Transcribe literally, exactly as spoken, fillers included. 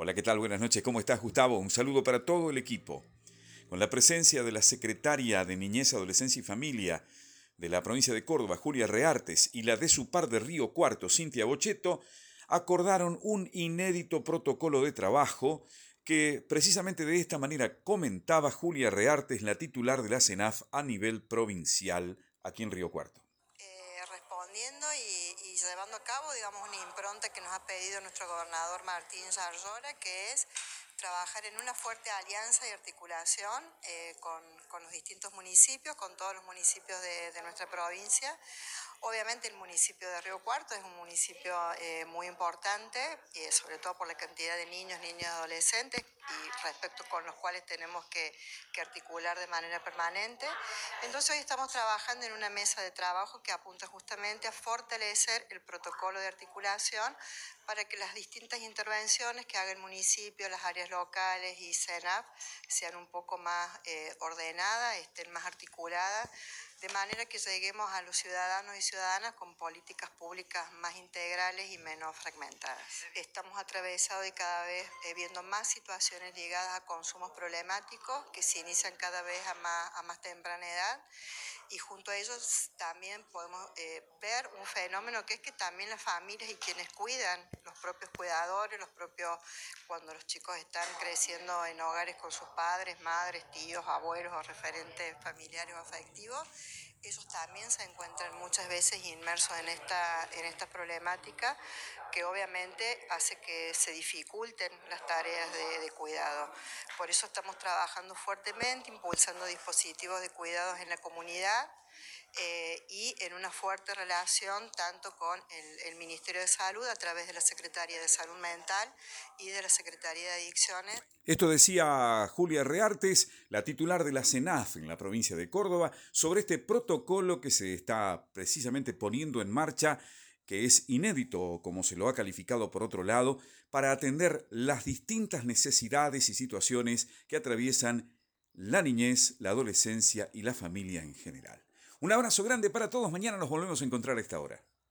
Hola, ¿qué tal? Buenas noches. ¿Cómo estás, Gustavo? Un saludo para todo el equipo. Con la presencia de la secretaria de Niñez, Adolescencia y Familia de la provincia de Córdoba, Julia Reartes, y la de su par de Río Cuarto, Cintia Bochetto, acordaron un inédito protocolo de trabajo que precisamente de esta manera comentaba Julia Reartes, la titular de la CENAF a nivel provincial aquí en Río Cuarto. Eh, respondiendo y, y llevando a cabo, digamos, una impronta que nos ha pedido nuestro gobernador Martín Yarlora, que es trabajar en una fuerte alianza y articulación eh, con, con los distintos municipios, con todos los municipios de, de nuestra provincia. Obviamente el municipio de Río Cuarto es un municipio eh, muy importante, y sobre todo por la cantidad de niños, niñas y adolescentes, y respecto con los cuales tenemos que, que articular de manera permanente. Entonces hoy estamos trabajando en una mesa de trabajo que apunta justamente a fortalecer el protocolo de articulación para que las distintas intervenciones que haga el municipio, las áreas locales y CENAF sean un poco más eh, ordenadas, estén más articuladas, de manera que lleguemos a los ciudadanos y ciudadanas con políticas públicas más integrales y menos fragmentadas. Estamos atravesados y cada vez eh, viendo más situaciones ligadas a consumos problemáticos que se inician cada vez a más, a más temprana edad. Y junto a ellos también podemos eh, ver un fenómeno que es que también las familias y quienes cuidan, los propios cuidadores, los propios, cuando los chicos están creciendo en hogares con sus padres, madres, tíos, abuelos o referentes familiares o afectivos, ellos también se encuentran muchas veces inmersos en esta, en esta problemática que obviamente hace que se dificulten las tareas de, de cuidado. Por eso estamos trabajando fuertemente, impulsando dispositivos de cuidados en la comunidad eh, y en una fuerte relación tanto con el, el Ministerio de Salud a través de la Secretaría de Salud Mental y de la Secretaría de Adicciones. Esto decía Julia Reartes, la titular de la CENAF en la provincia de Córdoba, sobre este protocolo que se está precisamente poniendo en marcha, que es inédito, como se lo ha calificado por otro lado, para atender las distintas necesidades y situaciones que atraviesan la niñez, la adolescencia y la familia en general. Un abrazo grande para todos. Mañana nos volvemos a encontrar a esta hora.